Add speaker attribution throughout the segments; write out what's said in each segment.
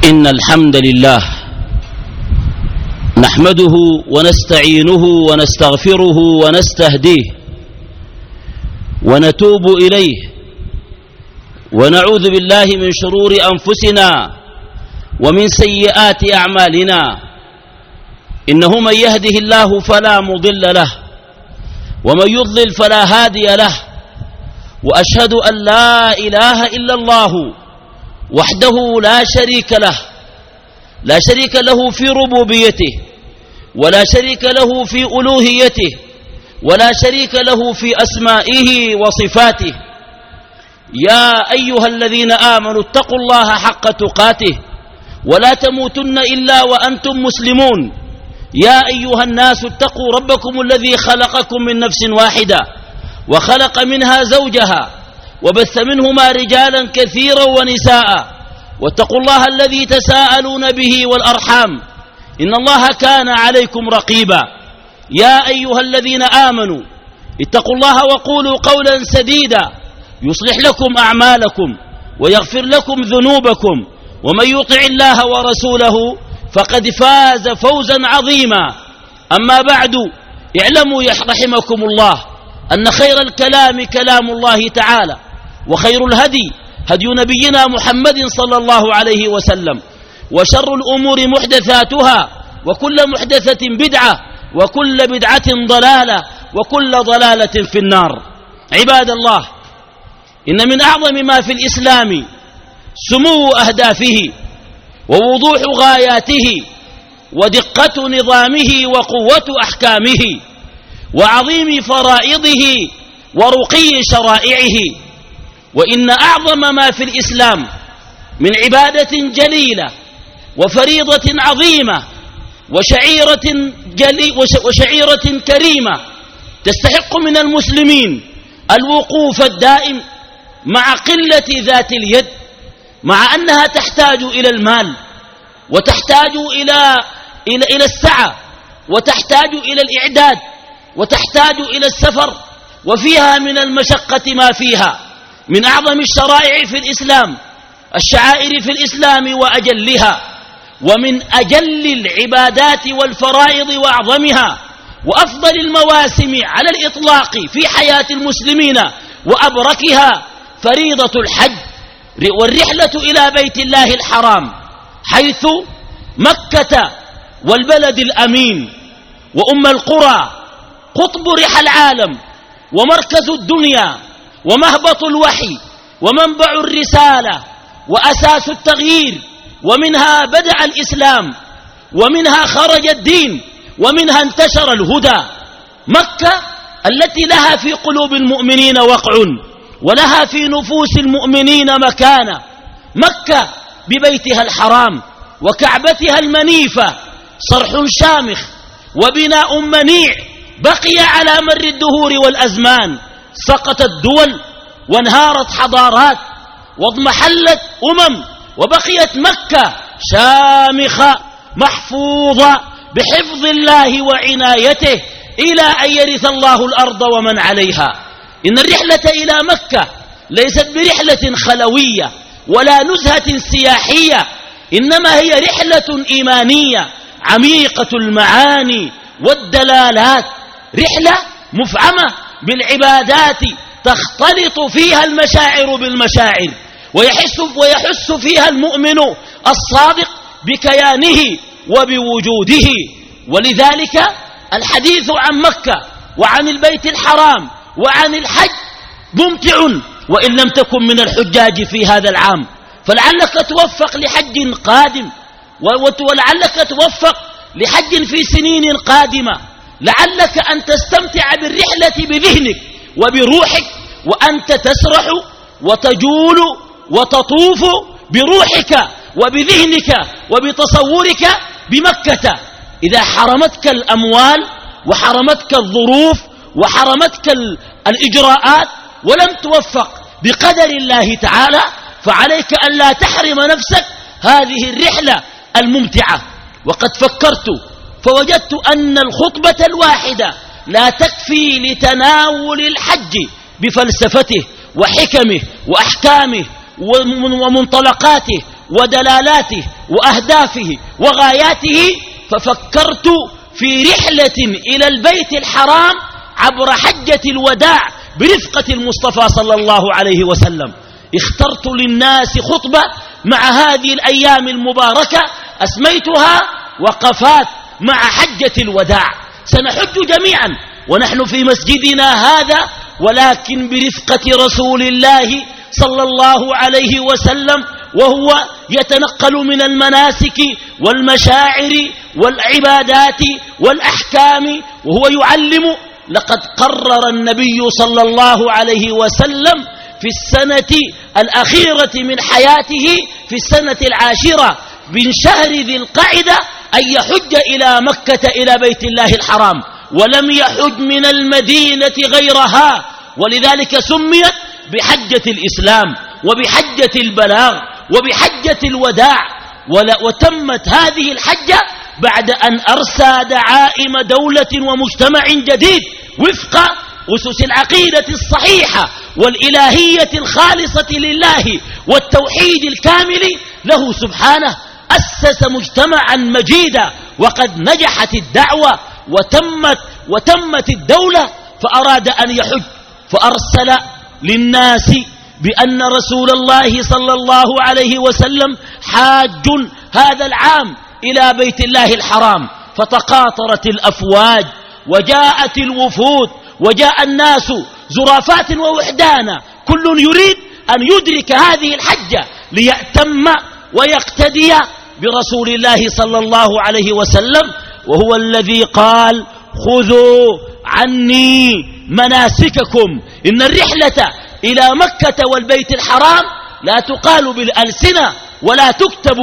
Speaker 1: إن الحمد لله نحمده ونستعينه ونستغفره ونستهديه ونتوب إليه ونعوذ بالله من شرور أنفسنا ومن سيئات أعمالنا. إنه من يهده الله فلا مضل له ومن يضلل فلا هادي له، وأشهد أن لا إله إلا الله وحده لا شريك له، لا شريك له في ربوبيته ولا شريك له في ألوهيته ولا شريك له في أسمائه وصفاته. يا أيها الذين آمنوا اتقوا الله حق تقاته ولا تموتن إلا وأنتم مسلمون. يا أيها الناس اتقوا ربكم الذي خلقكم من نفس واحدة وخلق منها زوجها وبث منهما رجالا كثيرا ونساء، واتقوا الله الذي تساءلون به والأرحام إن الله كان عليكم رقيبا. يا أيها الذين آمنوا اتقوا الله وقولوا قولا سديدا يصلح لكم أعمالكم ويغفر لكم ذنوبكم، ومن يطع الله ورسوله فقد فاز فوزا عظيما. أما بعد، اعلموا رحمكم الله أن خير الكلام كلام الله تعالى، وخير الهدي هدي نبينا محمد صلى الله عليه وسلم، وشر الأمور محدثاتها، وكل محدثة بدعة، وكل بدعة ضلالة، وكل ضلالة في النار. عباد الله، إن من أعظم ما في الإسلام سمو أهدافه ووضوح غاياته ودقة نظامه وقوة أحكامه وعظيم فرائضه ورقي شرائعه. وإن أعظم ما في الإسلام من عبادة جليلة وفريضة عظيمة وشعيرة كريمة تستحق من المسلمين الوقوف الدائم مع قلة ذات اليد، مع أنها تحتاج إلى المال وتحتاج إلى السعة وتحتاج إلى الإعداد وتحتاج إلى السفر، وفيها من المشقة ما فيها. من أعظم الشرائع في الإسلام الشعائر في الإسلام وأجلها، ومن أجل العبادات والفرائض وأعظمها وأفضل المواسم على الإطلاق في حياة المسلمين وأبركها فريضة الحج والرحلة إلى بيت الله الحرام، حيث مكة والبلد الأمين وأم القرى قطب رحى العالم ومركز الدنيا ومهبط الوحي ومنبع الرسالة وأساس التغيير، ومنها بدأ الإسلام ومنها خرج الدين ومنها انتشر الهدى. مكة التي لها في قلوب المؤمنين وقع ولها في نفوس المؤمنين مكانة، مكة ببيتها الحرام وكعبتها المنيفة صرح شامخ وبناء منيع بقي على مر الدهور والأزمان. سقطت دول وانهارت حضارات واضمحلت وبقيت مكة شامخة محفوظة بحفظ الله وعنايته إلى أن يرث الله الأرض ومن عليها. إن الرحلة إلى مكة ليست برحلة خلوية ولا نزهة سياحية، إنما هي رحلة إيمانية عميقة المعاني والدلالات، رحلة مفعمة بالعبادات تختلط فيها المشاعر بالمشاعر، ويحس فيها المؤمن الصادق بكيانه وبوجوده. ولذلك الحديث عن مكة وعن البيت الحرام وعن الحج ممتع وإن لم تكن من الحجاج في هذا العام، فلعلك توفق لحج قادم، ولعلك توفق لحج في سنين قادمة، لعلك أن تستمتع بالرحلة بذهنك وبروحك، وأنت تسرح وتجول وتطوف بروحك وبذهنك وبتصورك بمكة. إذا حرمتك الأموال وحرمتك الظروف وحرمتك الإجراءات ولم توفق بقدر الله تعالى، فعليك أن لا تحرم نفسك هذه الرحلة الممتعة. وقد فكرت فوجدت أن الخطبة الواحدة لا تكفي لتناول الحج بفلسفته وحكمه وأحكامه ومنطلقاته ودلالاته وأهدافه وغاياته، ففكرت في رحلة إلى البيت الحرام عبر حجة الوداع برفقة المصطفى صلى الله عليه وسلم. اخترت للناس خطبة مع هذه الأيام المباركة أسميتها وقفات مع حجة الوداع. سنحج جميعا ونحن في مسجدنا هذا، ولكن برفقة رسول الله صلى الله عليه وسلم، وهو يتنقل من المناسك والمشاعر والعبادات والأحكام وهو يعلم. لقد قرر النبي صلى الله عليه وسلم في السنة الأخيرة من حياته في السنة 10 من شهر ذي القعدة أن يحج إلى مكة إلى بيت الله الحرام، ولم يحج من المدينة غيرها، ولذلك سميت بحجة الإسلام وبحجة البلاغ وبحجة الوداع. وتمت هذه الحجة بعد أن أرسى دعائم دولة ومجتمع جديد وفق أسس العقيدة الصحيحة والإلهية الخالصة لله والتوحيد الكامل له سبحانه. أسس مجتمعا مجيدا وقد نجحت الدعوة وتمت الدولة، فأراد أن يحج فأرسل للناس بأن رسول الله صلى الله عليه وسلم حاج هذا العام إلى بيت الله الحرام. فتقاطرت الأفواج وجاءت الوفود وجاء الناس زرافات ووحدانا، كل يريد أن يدرك هذه الحجة ليأتم ويقتدي برسول الله صلى الله عليه وسلم، وهو الذي قال: خذوا عني مناسككم. إن الرحلة إلى مكة والبيت الحرام لا تقال بالألسنة ولا تكتب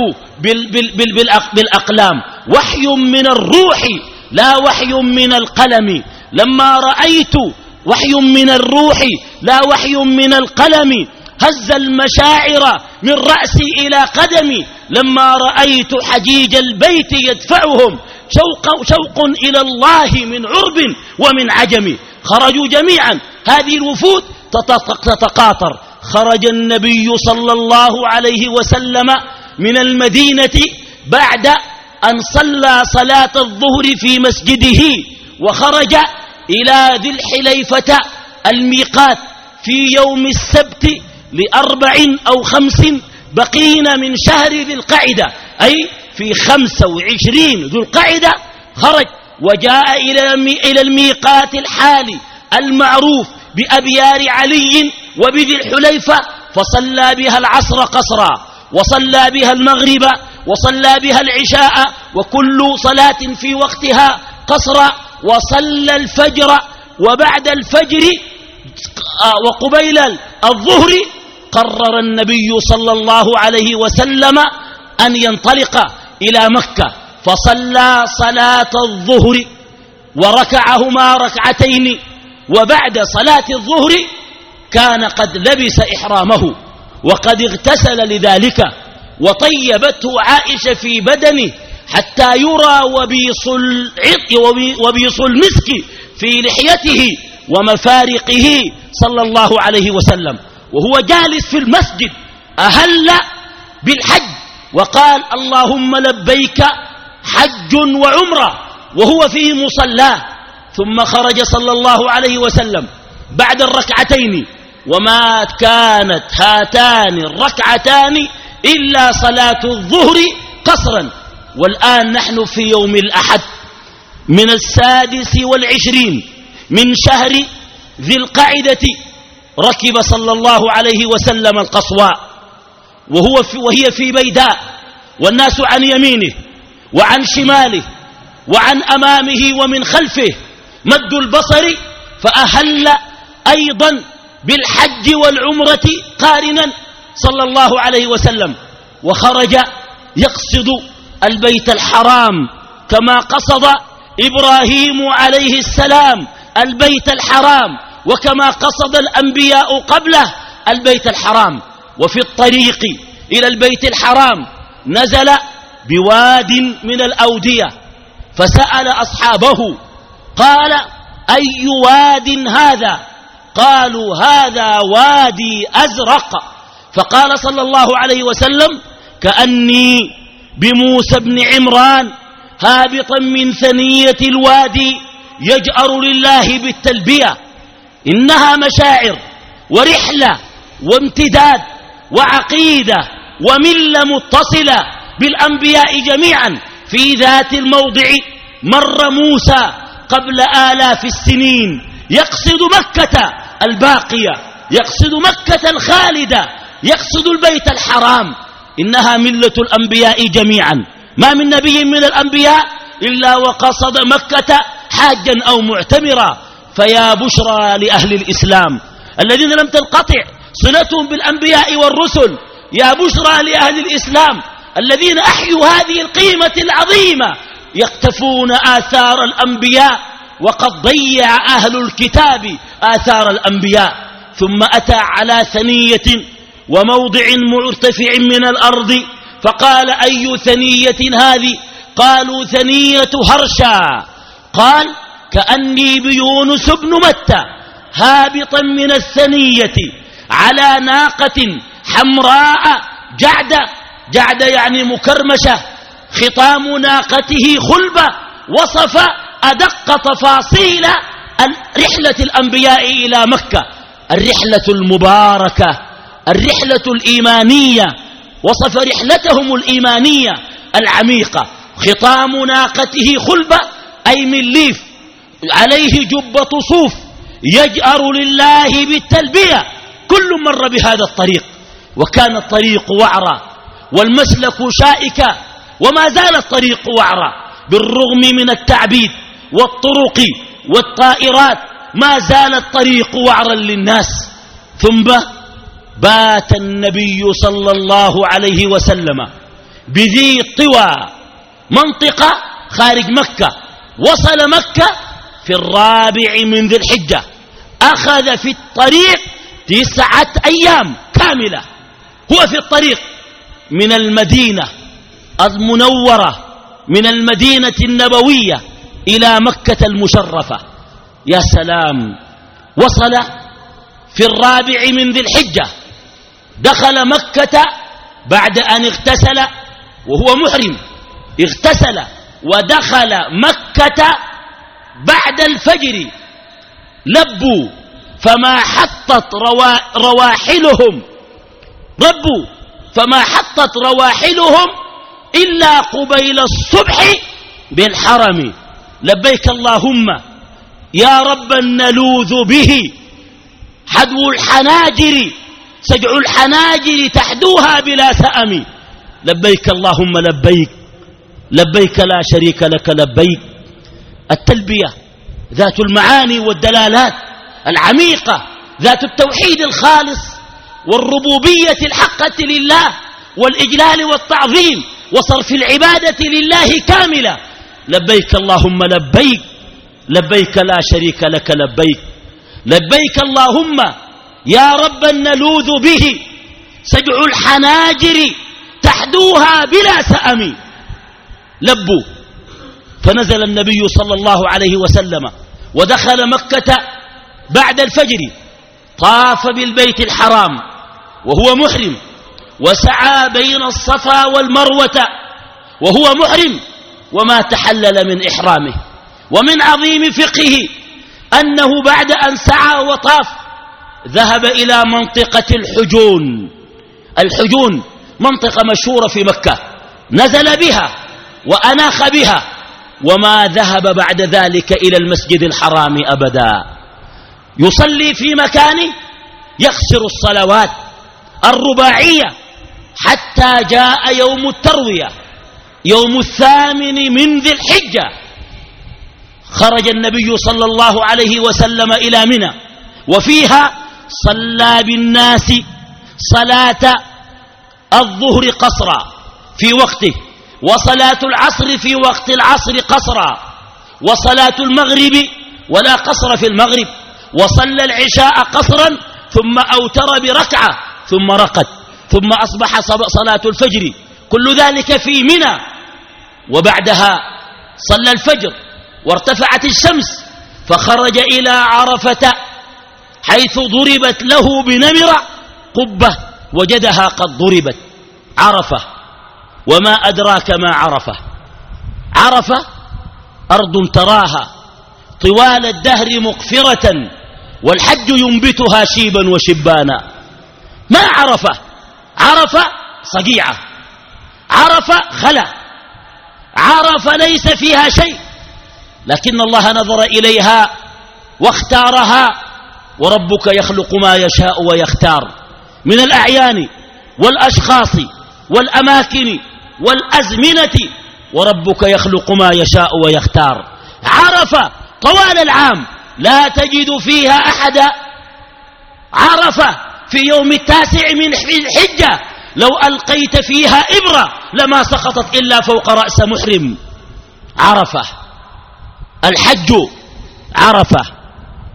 Speaker 1: بالأقلام، وحي من الروح لا وحي من القلم. لما رأيت وحي من الروح لا وحي من القلم، هز المشاعر من رأسي إلى قدمي. لما رأيت حجيج البيت يدفعهم شوق إلى الله من عرب ومن عجم. خرجوا جميعا هذه الوفود تتقاطر. خرج النبي صلى الله عليه وسلم من المدينة بعد أن صلى صلاة الظهر في مسجده، وخرج إلى ذي الحليفة الميقات في يوم السبت ل4 أو 5 بقين من شهر ذي القعدة، أي في 25 ذو القعدة خرج وجاء إلى الميقات الحالي المعروف بأبيار علي وبذي الحليفة، فصلى بها العصر قصرا، وصلى بها المغرب، وصلى بها العشاء، وكل صلاة في وقتها قصرا، وصلى الفجر. وبعد الفجر وقبيل الظهر قرر النبي صلى الله عليه وسلم أن ينطلق إلى مكة، فصلى صلاة الظهر وركعهما ركعتين. وبعد صلاة الظهر كان قد لبس إحرامه وقد اغتسل لذلك، وطيبته عائشة في بدنه حتى يرى وبيص المسك في لحيته ومفارقه صلى الله عليه وسلم، وهو جالس في المسجد أهل بالحج وقال: اللهم لبيك حج وعمرة، وهو في مصلاه. ثم خرج صلى الله عليه وسلم بعد الركعتين، وما كانت هاتان الركعتان إلا صلاة الظهر قصرا. والآن نحن في يوم الأحد من 26 من شهر ذي القعدة. ركب صلى الله عليه وسلم القصواء وهي في بيداء، والناس عن يمينه وعن شماله وعن أمامه ومن خلفه مد البصر، فأهل أيضا بالحج والعمرة قارنا صلى الله عليه وسلم، وخرج يقصد البيت الحرام كما قصد إبراهيم عليه السلام البيت الحرام، وكما قصد الأنبياء قبله البيت الحرام. وفي الطريق إلى البيت الحرام نزل بواد من الأودية، فسأل أصحابه قال: أي واد هذا؟ قالوا: هذا وادي أزرق. فقال صلى الله عليه وسلم: كأني بموسى بن عمران هابطا من ثنية الوادي يجأر لله بالتلبية. إنها مشاعر ورحلة وامتداد وعقيدة وملة متصلة بالأنبياء جميعا. في ذات الموضع مر موسى قبل آلاف السنين يقصد مكة الباقية، يقصد مكة الخالدة، يقصد البيت الحرام. إنها ملة الأنبياء جميعا، ما من نبي من الأنبياء إلا وقصد مكة حاجا أو معتمرا. فيا بشرى لأهل الإسلام الذين لم تنقطع صلتهم بالأنبياء والرسل، يا بشرى لأهل الإسلام الذين أحيوا هذه القيمة العظيمة، يقتفون آثار الأنبياء، وقد ضيع أهل الكتاب آثار الأنبياء. ثم أتى على ثنية وموضع مرتفع من الأرض فقال: أي ثنية هذه؟ قالوا: ثنية هرشا. قال: كأني بيونس بن متى هابطا من الثنية على ناقة حمراء جعدة، جعدة يعني مكرمشة، خطام ناقته خلبة. وصف أدق تفاصيل رحلة الأنبياء إلى مكة، الرحلة المباركة، الرحلة الإيمانية، وصف رحلتهم الإيمانية العميقة. خطام ناقته خلبة أي من ليف، عليه جبة صوف، يجأر لله بالتلبية. كل مر بهذا الطريق، وكان الطريق وعرا والمسلك شائكا، وما زال الطريق وعرا بالرغم من التعبيد والطرق والطائرات، ما زال الطريق وعرا للناس. ثم بات النبي صلى الله عليه وسلم بذي طوى، منطقة خارج مكة. وصل مكة في 4 من ذي الحجة، أخذ في الطريق 9 أيام كاملة. هو في الطريق من المدينة المنورة، من المدينة النبوية إلى مكة المشرفة. يا سلام! وصل في 4 من ذي الحجة، دخل مكة بعد أن اغتسل وهو محرم، اغتسل ودخل مكة بعد الفجر. لبوا فما حطت رواحلهم، ربوا فما حطت رواحلهم إلا قبيل الصبح بالحرم. لبيك اللهم يا رب نلوذ به حدو الحناجر، سجع الحناجر تحدوها بلا سأم. لبيك اللهم لبيك، لبيك لا شريك لك لبيك. التلبية ذات المعاني والدلالات العميقة، ذات التوحيد الخالص والربوبية الحقة لله والإجلال والتعظيم وصرف العبادة لله كاملة. لبيك اللهم لبيك، لبيك لا شريك لك لبيك. لبيك اللهم يا رب نلوذ به سجع الحناجر تحدوها بلا سأم. لبوا، فنزل النبي صلى الله عليه وسلم ودخل مكة بعد الفجر، طاف بالبيت الحرام وهو محرم، وسعى بين الصفا والمروة وهو محرم، وما تحلل من إحرامه. ومن عظيم فقهه أنه بعد أن سعى وطاف ذهب إلى منطقة الحجون. الحجون منطقة مشهورة في مكة، نزل بها وأناخ بها، وما ذهب بعد ذلك إلى المسجد الحرام أبدا. يصلي في مكانه، يقصر الصلوات الرباعية حتى جاء يوم التروية، يوم 8 من ذي الحجة. خرج النبي صلى الله عليه وسلم إلى منى، وفيها صلى بالناس صلاة الظهر قصرا في وقته، وصلاة العصر في وقت العصر قصرا، وصلاة المغرب ولا قصر في المغرب، وصلى العشاء قصرا ثم أوتر بركعة ثم رقد، ثم أصبح صلاة الفجر، كل ذلك في منى. وبعدها صلى الفجر وارتفعت الشمس، فخرج إلى عرفة حيث ضربت له بنمرة قبة، وجدها قد ضربت. عرفة وما أدراك ما عرفة. عرفة أرض تراها طوال الدهر مقفرة والحج ينبتها شيبا وشبانا. ما عرفة؟ عرفة صقيعة، عرفة خلا، عرفة ليس فيها شيء، لكن الله نظر إليها واختارها. وربك يخلق ما يشاء ويختار من الأعيان والأشخاص والأماكن والأزمنة، وربك يخلق ما يشاء ويختار. عرفة طوال العام لا تجد فيها أحدا. عرفة في يوم 9 من الحجة لو ألقيت فيها إبرة لما سقطت إلا فوق رأس محرم. عرفة الحج عرفة.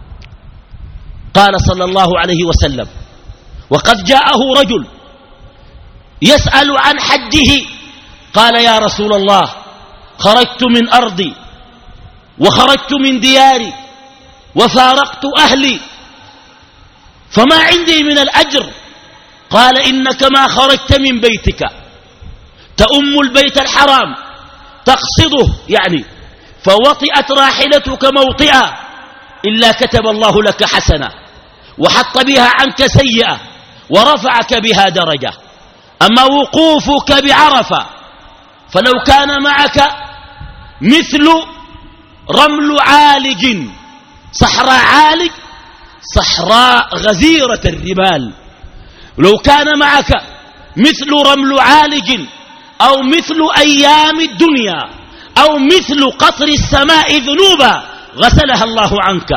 Speaker 1: قال صلى الله عليه وسلم: وقد جاءه رجل يسأل عن حجه، قال: يا رسول الله، خرجت من أرضي وخرجت من دياري وفارقت أهلي فما عندي من الأجر. قال: إنك ما خرجت من بيتك تأم البيت الحرام تقصده يعني فوطئت راحلتك موطئا إلا كتب الله لك حسنة وحط بها عنك سيئة ورفعك بها درجة. أما وقوفك بعرفة فلو كان معك مثل رمل عالج، صحراء عالج، صحراء غزيرة الرمال، لو كان معك مثل رمل عالج أو مثل أيام الدنيا أو مثل قطر السماء ذنوبا غسلها الله عنك.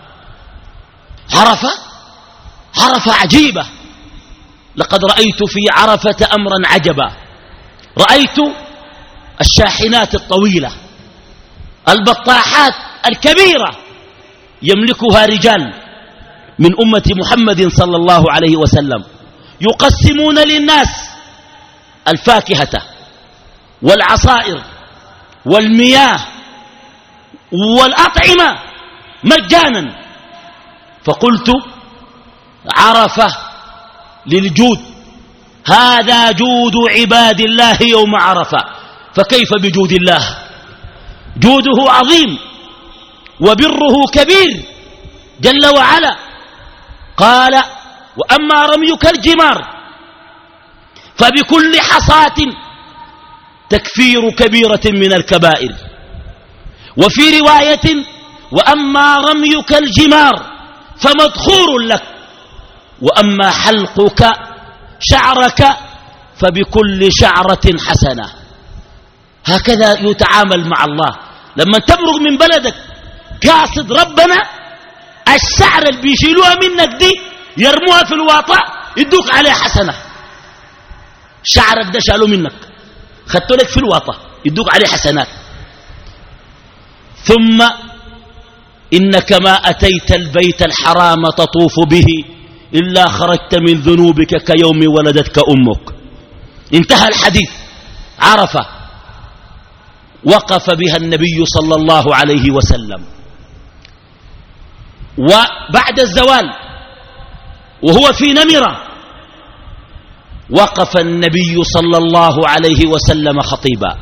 Speaker 1: عرفة عجيبة. لقد رأيت في عرفة أمرا عجبا. رأيت الشاحنات الطويلة، البطاحات الكبيرة يملكها رجال من أمة محمد صلى الله عليه وسلم، يقسمون للناس الفاكهة والعصائر والمياه والأطعمة مجانا. فقلت: عرفة للجود، هذا جود عباد الله يوم عرفة، فكيف بجود الله؟ جوده عظيم وبره كبير جل وعلا. قال: وأما رميك الجمار فبكل حصاة تكفير كبيرة من الكبائر. وفي رواية: وأما رميك الجمار فمدخور لك، وأما حلقك شعرك فبكل شعرة حسنة. هكذا يتعامل مع الله. لما تبرغ من بلدك قاصد ربنا، الشعر اللي بيشيلوها منك دي يرموها في الواطة يدوك عليه حسنة. شعرك ده شالوا منك خدتوا لك في الواطة يدوك عليه حسنات. ثم إنك ما أتيت البيت الحرام تطوف به إلا خرجت من ذنوبك كيوم ولدتك أمك. انتهى الحديث. عرفة وقف بها النبي صلى الله عليه وسلم، وبعد الزوال وهو في نمرة وقف النبي صلى الله عليه وسلم خطيبا.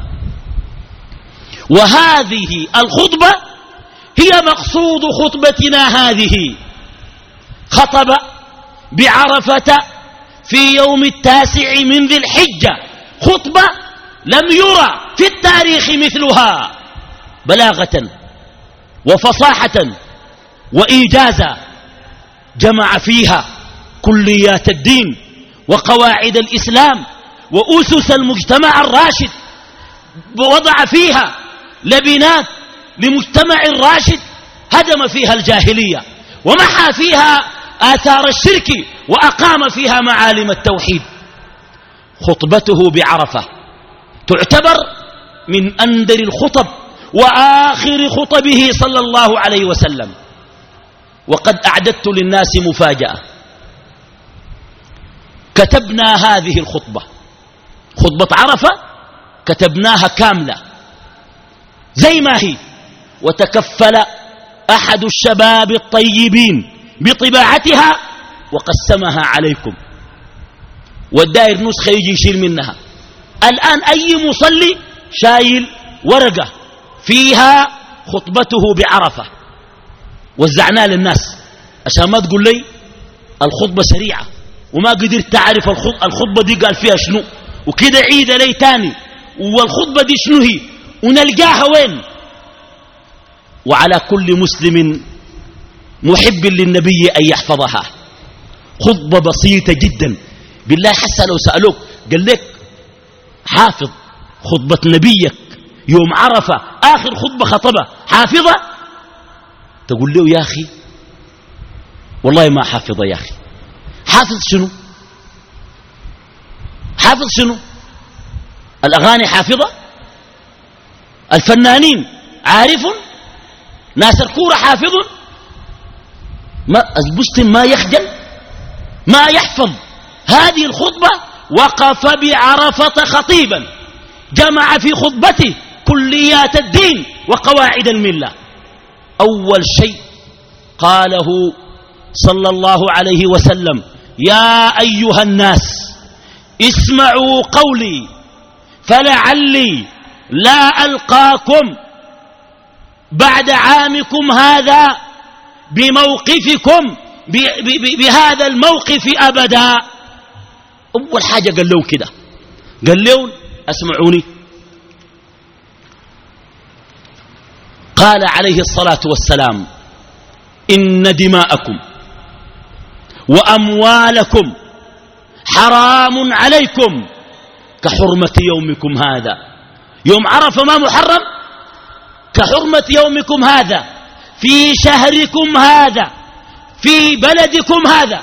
Speaker 1: وهذه الخطبة هي مقصود خطبتنا هذه. خطب بعرفة في يوم 9 من ذي الحجة خطبة لم يرى في التاريخ مثلها، بلاغة وفصاحة وإيجازا. جمع فيها كليات الدين وقواعد الإسلام وأسس المجتمع الراشد، ووضع فيها لبنات لمجتمع راشد هدم فيها الجاهلية ومحى فيها آثار الشرك وأقام فيها معالم التوحيد. خطبته بعرفة تعتبر من أندر الخطب وآخر خطبه صلى الله عليه وسلم. وقد أعددت للناس مفاجأة. كتبنا هذه الخطبة، خطبة عرفة كتبناها كاملة زي ما هي، وتكفل أحد الشباب الطيبين بطباعتها وقسمها عليكم، والدائر نسخة يجي يشيل منها. الآن أي مصلي شايل ورقة فيها خطبته بعرفة، وزعناها للناس عشان ما تقول لي الخطبة سريعة وما قدرت تعرف الخطبة دي قال فيها شنو، وكده عيد لي تاني والخطبة دي شنو هي ونلقاها وين. وعلى كل مسلم محب للنبي أن يحفظها. خطبة بسيطة جدا، بالله حتى لو سألوك قال لك حافظ خطبة نبيك يوم عرفة آخر خطبة خطبة حافظة، تقول له يا أخي والله ما حافظة يا أخي. حافظ شنو؟ حافظ شنو؟ الأغاني حافظة؟ الفنانين عارف؟ ناس الكورة حافظ؟ ما المسلم ما يخجل ما يحفظ هذه الخطبة. وقف بعرفة خطيبا جمع في خطبته كليات الدين وقواعد الملة. أول شيء قاله صلى الله عليه وسلم: يا أيها الناس اسمعوا قولي فلعلي لا ألقاكم بعد عامكم هذا بموقفكم بهذا الموقف أبدا. أول حاجة قال لهم كده، قال لهم أسمعوني. قال عليه الصلاة والسلام: إن دماءكم وأموالكم حرام عليكم كحرمة يومكم هذا. يوم عرفة ما محرم؟ كحرمة يومكم هذا في شهركم هذا في بلدكم هذا.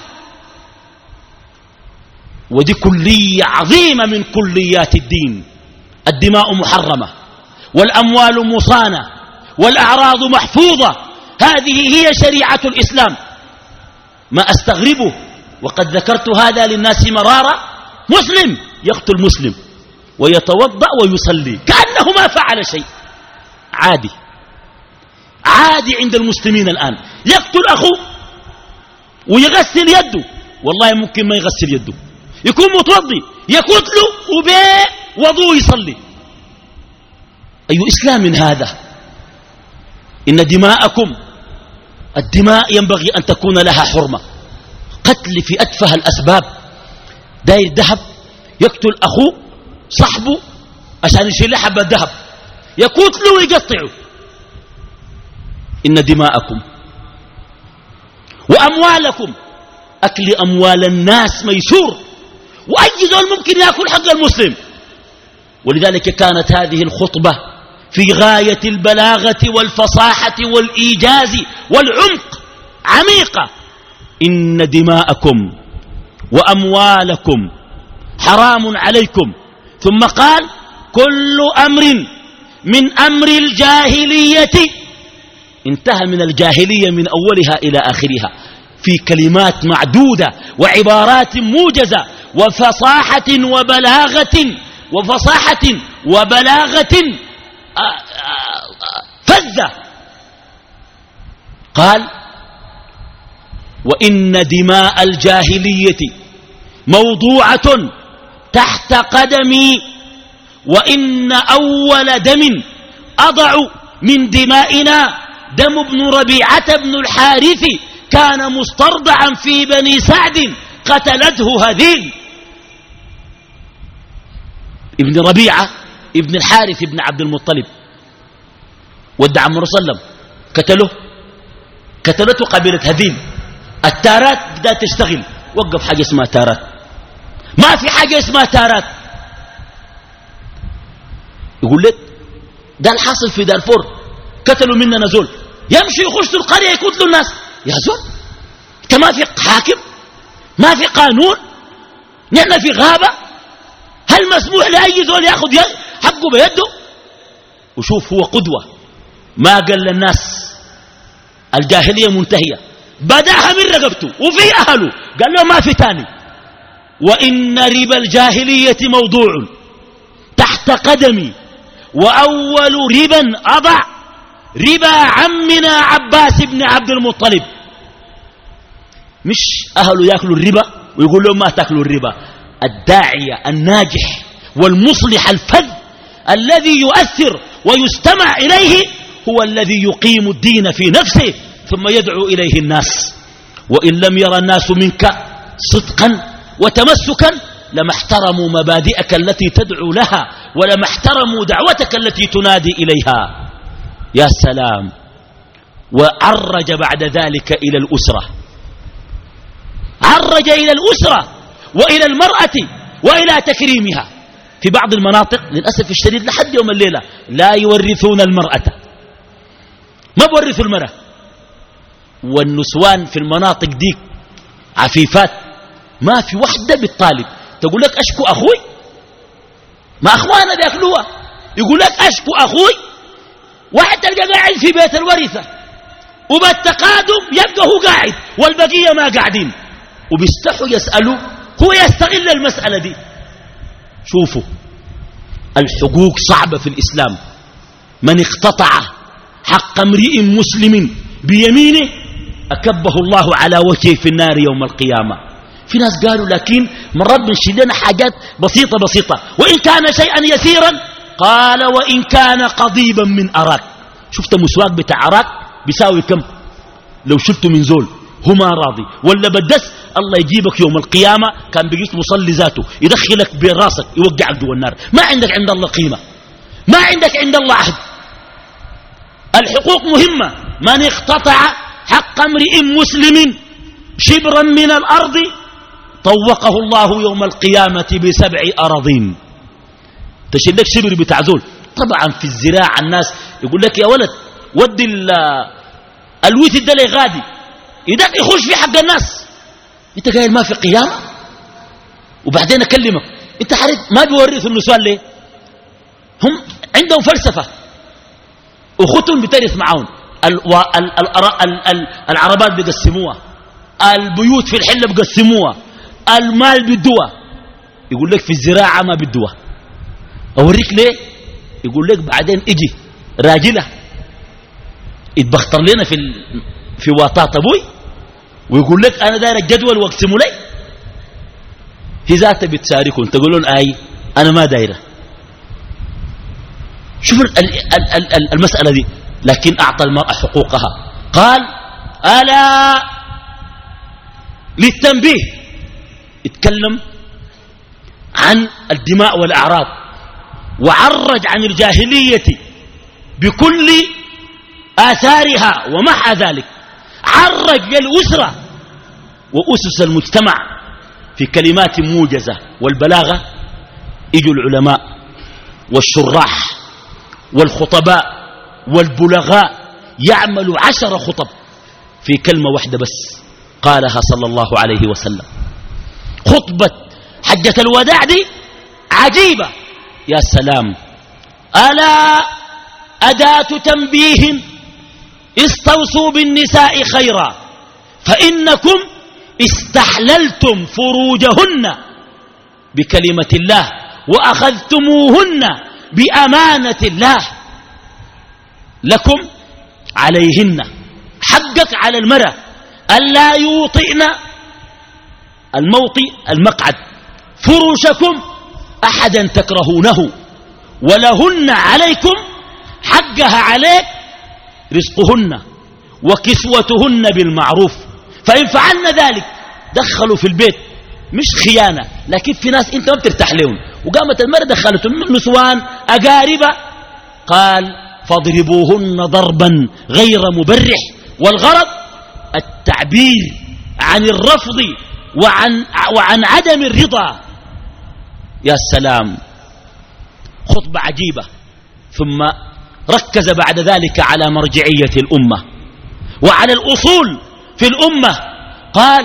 Speaker 1: ودي كلية عظيمة من كليات الدين. الدماء محرمة والأموال مصانة والأعراض محفوظة. هذه هي شريعة الإسلام. ما أستغربه وقد ذكرت هذا للناس مرارا، مسلم يقتل مسلم ويتوضأ ويصلي كأنه ما فعل شيء. عادي عادي عند المسلمين الآن. يقتل أخوه ويغسل يده، والله ممكن ما يغسل يده، يكون متوضي يقتله وضوء يصلي. أي إسلام هذا؟ إن دماءكم، الدماء ينبغي أن تكون لها حرمة. قتل في أتفه الأسباب، داير ذهب يقتل أخوه صاحبه عشان يشيل حبة ذهب، يقتله ويقطعه. إن دماءكم وأموالكم، أكل أموال الناس ميسور، وأي زول ممكن يأكل حق المسلم. ولذلك كانت هذه الخطبة في غاية البلاغة والفصاحة والإيجاز والعمق، عميقة. إن دماءكم وأموالكم حرام عليكم. ثم قال: كل أمر من أمر الجاهلية. انتهى من الجاهلية من أولها إلى آخرها في كلمات معدودة وعبارات موجزة وفصاحة وبلاغة فذة. قال: وإن دماء الجاهلية موضوعة تحت قدمي، وإن أول دم أضع من دمائنا دم ابن ربيعة بن الحارث كان مسترضعا في بني سعد قتلته هذيل. ابن ربيعة ابن الحارث ابن عبد المطلب ودع عمر صلى الله عليه وسلم، قتلته قبيلة هذيل. التارات بدأت تشتغل، وقف حاجة اسمها تارات، ما في حاجة اسمها تارات. يقول لك ده الحاصل في دارفور، قتلوا مننا زول، يمشي يخشوا القرية يقتلوا الناس. يا زول انت ما في حاكم، ما في قانون، نحن في غابة، هل مسموح لأي زول يأخذ حقه بيده؟ وشوف هو قدوة، ما قال للناس الجاهلية منتهية، بداها من رقبته وفي أهله، قال له ما في تاني. وإن ربا الجاهلية موضوع تحت قدمي، وأول ربا أضع ربا عمنا عباس بن عبد المطلب. مش أهله يأكلوا الربا ويقول لهم ما تأكلوا الربا. الداعية الناجح والمصلح الفذ الذي يؤثر ويستمع إليه هو الذي يقيم الدين في نفسه ثم يدعو إليه الناس. وإن لم يرى الناس منك صدقا وتمسكا لما احترموا مبادئك التي تدعو لها ولما احترموا دعوتك التي تنادي إليها. يا سلام. وعرج بعد ذلك إلى الأسرة، عرج إلى الأسرة وإلى المرأة وإلى تكريمها. في بعض المناطق للأسف الشديد لحد يوم الليلة لا يورثون المرأة، ما بورثوا المرأة. والنسوان في المناطق دي عفيفات، ما في وحدة بالطالب تقول لك أشكو أخوي، ما أخوانا بيأكلوها، يقول لك أشكو أخوي. واحد تلقى قاعد في بيت الورثة وبالتقادم يبقى هو قاعد والبقية ما قاعدين وبيستحوا يسألوا، هو يستغل المسألة دي. شوفوا الحقوق صعبة في الإسلام. من اقتطع حق امرئ مسلم بيمينه أكبه الله على وجهه في النار يوم القيامة. في ناس قالوا لكن مرات بنشيل لنا حاجات بسيطة بسيطة، وإن كان شيئا يسيرا قال وإن كان قضيبا من أراك. شفت مسواق بتاع أراك بيساوي كم؟ لو شلته من زول هو ما راضي ولا بدس الله يجيبك يوم القيامة كان بيجيك مصلي ذاته يدخلك بين راسك يوقعك جوا النار. ما عندك عند الله قيمة، ما عندك عند الله عهد. الحقوق مهمة. من اقتطع حق امرئ مسلم شبرا من الأرض طوقه الله يوم القيامة ب7 أراضين. تشيل لك شبر بتاع ذول. طبعا في الزراعة الناس يقول لك يا ولد ودي الوث ده غادي يدك يخش في حق الناس. انت قايل ما في قيامة وبعدين اكلمك انت حريد. ما بيورثوا النسوان ليه؟ هم عندهم فلسفة. اخوتهم بترث معاهم، العربات بيقسموها، البيوت في الحلة بيقسموها، المال بدوها. يقول لك في الزراعة ما بدوها. اوريك ليه؟ يقول لك بعدين اجي راجلة يتبختر لنا في واطات ابوي ويقول لك انا داير الجدول واقسمه لي. هي ذاتها بتشاركون تقولون اي انا ما دايره. شوف المسألة دي. لكن اعطى المرأة حقوقها. قال الا للتنبيه، اتكلم عن الدماء والاعراض وعرج عن الجاهلية بكل آثارها ومع ذلك عرج للأسرة وأسس المجتمع في كلمات موجزة. والبلاغة يجوا العلماء والشراح والخطباء والبلغاء يعملوا 10 خطب في كلمة واحدة بس قالها صلى الله عليه وسلم. خطبة حجة الوداع دي عجيبة. يا سلام. ألا أداة تنبيه استوصوا بالنساء خيرا فإنكم استحللتم فروجهن بكلمة الله وأخذتموهن بأمانة الله لكم عليهن. حقك على المرأة ألا يوطئن المقعد فرشكم أحدا تكرهونه، ولهن عليكم حقها عليك رزقهن وكسوتهن بالمعروف. فإن فعلن ذلك دخلوا في البيت مش خيانة، لكن في ناس انت ما بترتاح لهم وقامت المرأة دخلتهم من نسوان أقاربة. قال فاضربوهن ضربا غير مبرح. والغرض التعبير عن الرفض وعن عدم الرضا. يا سلام. خطبة عجيبة. ثم ركز بعد ذلك على مرجعية الأمة وعلى الأصول في الأمة. قال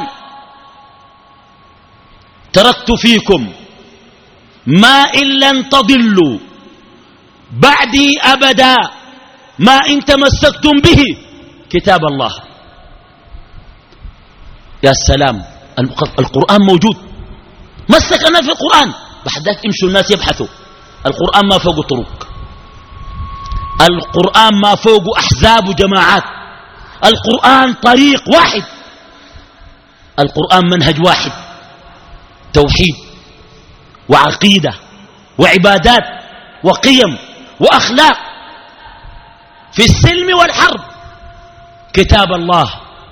Speaker 1: تركت فيكم ما إن لن تضلوا بعدي أبدا ما إن تمسكتم به كتاب الله. يا سلام. القرآن موجود، مسكنا في القرآن. بعدك امشوا الناس يبحثوا. القرآن ما فوق طرق، القرآن ما فوق أحزاب وجماعات. القرآن طريق واحد، القرآن منهج واحد، توحيد وعقيدة وعبادات وقيم وأخلاق في السلم والحرب كتاب الله.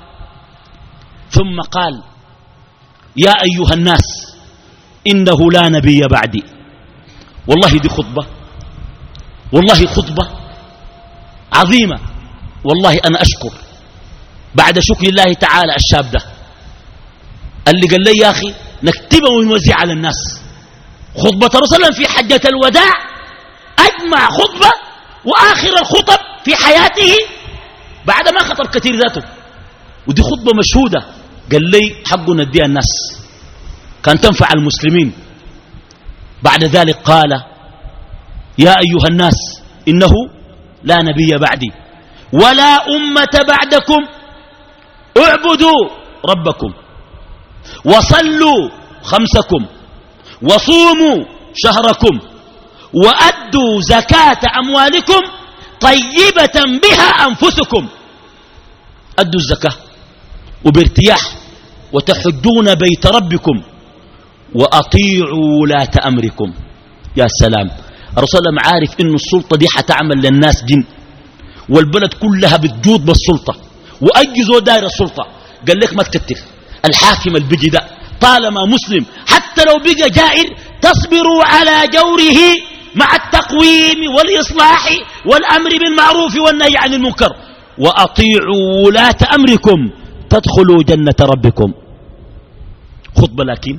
Speaker 1: ثم قال يا أيها الناس إنه لا نبي بعدي. والله دي خطبة، والله خطبة عظيمة. والله أنا أشكر بعد شكر الله تعالى الشاب ده اللي قال لي يا أخي نكتبه ونوزع على الناس. خطبة الرسول صلى الله عليه وسلم في حجة الوداع أجمع خطبة وآخر الخطب في حياته بعد ما خطب كثير ذاته، ودي خطبة مشهودة. قال لي حقه نديها الناس كان تنفع المسلمين. بعد ذلك قال يا أيها الناس إنه لا نبي بعدي ولا أمة بعدكم اعبدوا ربكم وصلوا خمسكم وصوموا شهركم وأدوا زكاة أموالكم طيبة بها أنفسكم. أدوا الزكاة وبارتياح وتحجون بيت ربكم وأطيعوا ولاة أمركم. يا سلام، الرسول عارف إن السلطة دي حتعمل للناس جن، والبلد كلها بتجود بالسلطة، وأي زول داير السلطة. قال لك ما تكتر الحاكم البجي ده طالما مسلم حتى لو بقى جائر تصبروا على جوره مع التقويم والإصلاح والأمر بالمعروف والنهي عن المنكر وأطيعوا ولاة أمركم تدخلوا جنة ربكم. خطبة لكن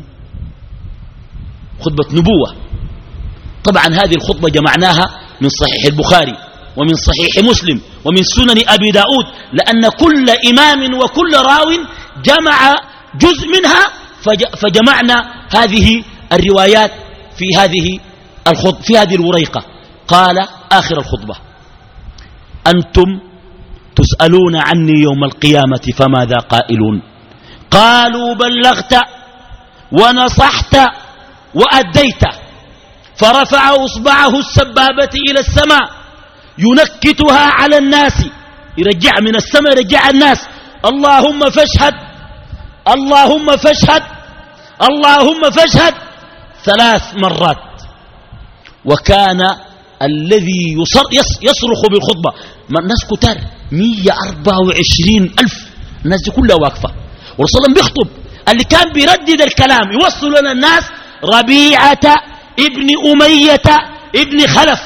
Speaker 1: خطبة نبوة. طبعا هذه الخطبة جمعناها من صحيح البخاري ومن صحيح مسلم ومن سنن أبي داود، لأن كل إمام وكل راو جمع جزء منها، فجمعنا هذه الروايات في هذه الوريقة. قال آخر الخطبة أنتم تسألون عني يوم القيامة فماذا قائلون؟ قالوا بلغت ونصحت وأديت. فرفع أصبعه السبابة إلى السماء ينكتها على الناس، يرجع من السماء يرجع الناس. اللهم فاشهد اللهم فاشهد اللهم فاشهد 3 مرات. وكان الذي يصرخ بالخطبة الناس كتار 124,000، الناس دي كلها واقفة والرسول بيخطب. اللي كان بيردد الكلام يوصل لنا الناس ربيعة ابن أمية ابن خلف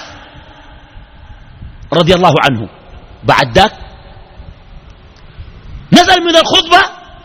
Speaker 1: رضي الله عنه. بعد ذاك نزل من الخطبة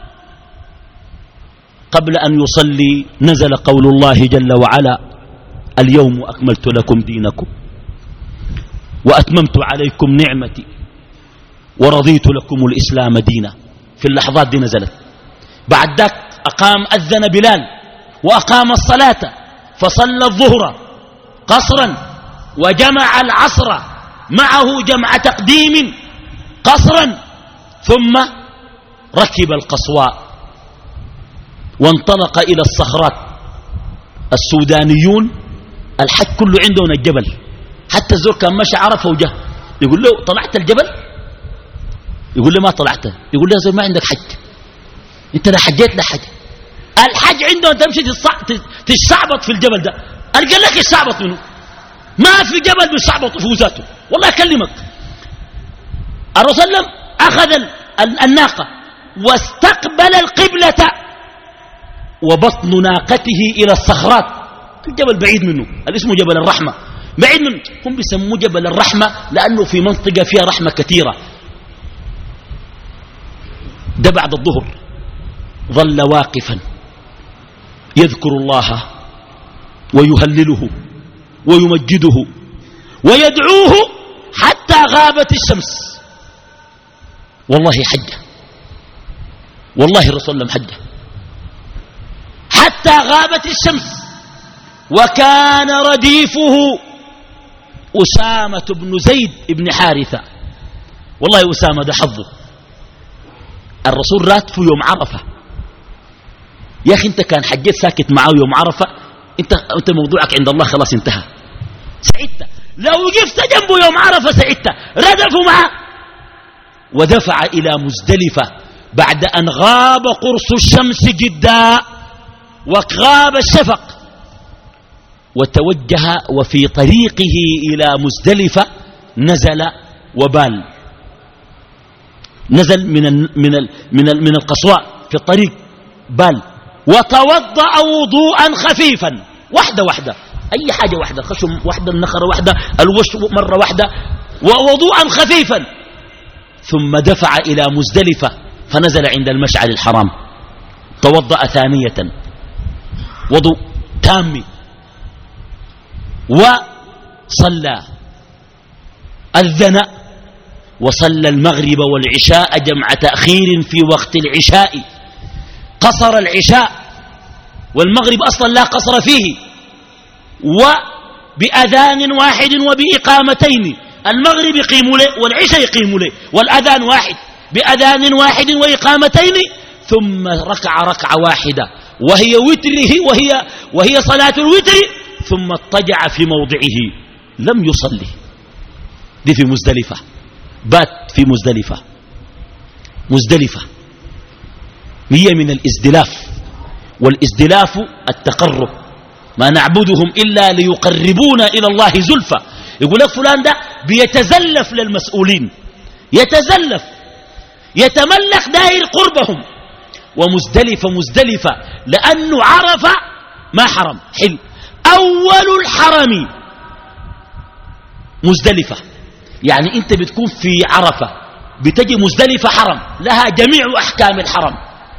Speaker 1: قبل أن يصلي نزل قول الله جل وعلا اليوم أكملت لكم دينكم وأتممت عليكم نعمتي ورضيت لكم الإسلام دينا. في اللحظات دي نزلت. بعد ذاك أذن بلال وأقام الصلاة فصلى الظهر قصرا وجمع العصر معه جمع تقديم قصرا، ثم ركب القصواء وانطلق إلى الصخرات. السودانيون الحج كله عندهم الجبل، حتى الزور كان مشى عرفه وجه يقول له طلعت الجبل؟ يقول له ما طلعته. يقول له زي ما عندك حج، انت لا حجيت لا حاجه. الحج عندهم تمشي تشعبط في الجبل ده. قال لك الشعبط منه؟ ما في جبل بيشعبط في ذاته. والله اكلمك الرسول اخذ الناقه واستقبل القبلة وبطن ناقته الى الصخرات. الجبل بعيد منه، الاسم جبل الرحمة، بعيد منه. هم بيسموه جبل الرحمة لانه في منطقة فيها رحمة كثيرة. ده بعد الظهر ظل واقفا يذكر الله ويهلله ويمجده ويدعوه حتى غابت الشمس. والله حجة، والله الرسول لم حجة حتى غابت الشمس. وكان رديفه أسامة بن زيد بن حارثة. والله أسامة ده حظه، الرسول راتفه يوم عرفة. يا أخي أنت كان حجيت ساكت معه يوم عرفة، أنت موضوعك عند الله خلاص انتهى. سعدت لو وقفت جنبه يوم عرفة، سعدت. ردفوا معه ودفع إلى مزدلفة بعد أن غاب قرص الشمس جدا وغاب الشفق. وتوجه وفي طريقه إلى مزدلفة نزل وبال، نزل من القصواء في الطريق بال، وتوضأ وضوءا خفيفا، واحدة أي حاجة واحدة، الخشم واحدة، النخرة واحدة، الوش مرة واحدة، ووضوءا خفيفا. ثم دفع إلى مزدلفة فنزل عند المشعر الحرام، توضأ ثانية وضوء تام، وصلى، أذن وصلى المغرب والعشاء جمع تأخير في وقت العشاء، قصر العشاء، والمغرب أصلا لا قصر فيه، وبأذان واحد وبإقامتين، المغرب يقيم له والعشاء يقيم له، والأذان واحد بأذان واحد وإقامتين، ثم ركع ركعة واحدة وهي وتره وهي صلاة الوتر، ثم اضطجع في موضعه لم يصلي. دي في مزدلفة، بات في مزدلفة هي من الازدلاف، والازدلاف التقرب، ما نعبدهم إلا ليقربونا إلى الله زلفى. يقول لك فلان ده بيتزلف للمسؤولين، يتزلف، يتملك دائر قربهم. ومزدلفة لأنه عرف ما حرم، حل أول الحرم مزدلفة، يعني أنت بتكون في عرفة بتجي مزدلفة حرم، لها جميع أحكام الحرم.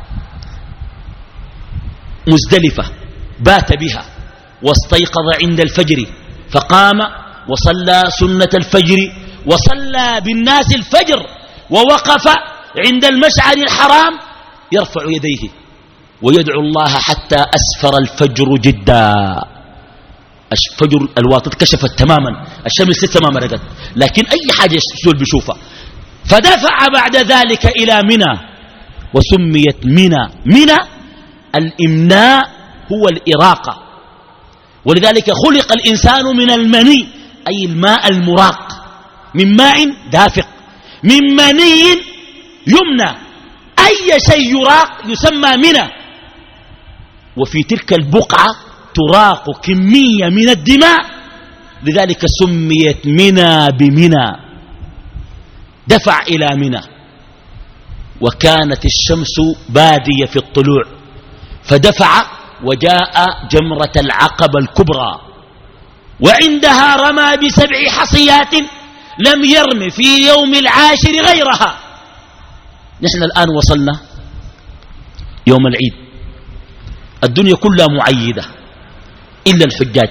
Speaker 1: مزدلفة بات بها واستيقظ عند الفجر، فقام وصلى سنة الفجر، وصلى بالناس الفجر، ووقف عند المشعر الحرام يرفع يديه ويدعو الله حتى أسفر الفجر جدا. الفجر الواطد كشفت تماما، الشمس لسه ما مرقت، لكن أي حاجة السول بيشوفها. فدفع بعد ذلك إلى منى، وسميت منى الإمناء هو الإراقة، ولذلك خلق الإنسان من المني، أي الماء المراق، من ماء دافق، من مني يمنى، أي شيء يراق يسمى منى. وفي تلك البقعة تراق كمية من الدماء، لذلك سميت منى بمنى. دفع إلى منى، وكانت الشمس بادية في الطلوع، فدفع وجاء جمرة العقبة الكبرى، وعندها رمى ب7 حصيات لم يرم في يوم العاشر غيرها. نحن الآن وصلنا يوم العيد، الدنيا كلها معيدة إلا الحجاج.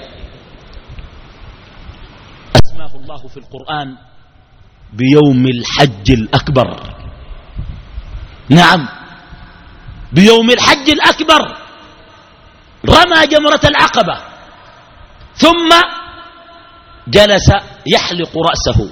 Speaker 1: أسماه الله في القرآن بيوم الحج الأكبر، نعم بيوم الحج الأكبر. رمى جمرة العقبة ثم جلس يحلق رأسه،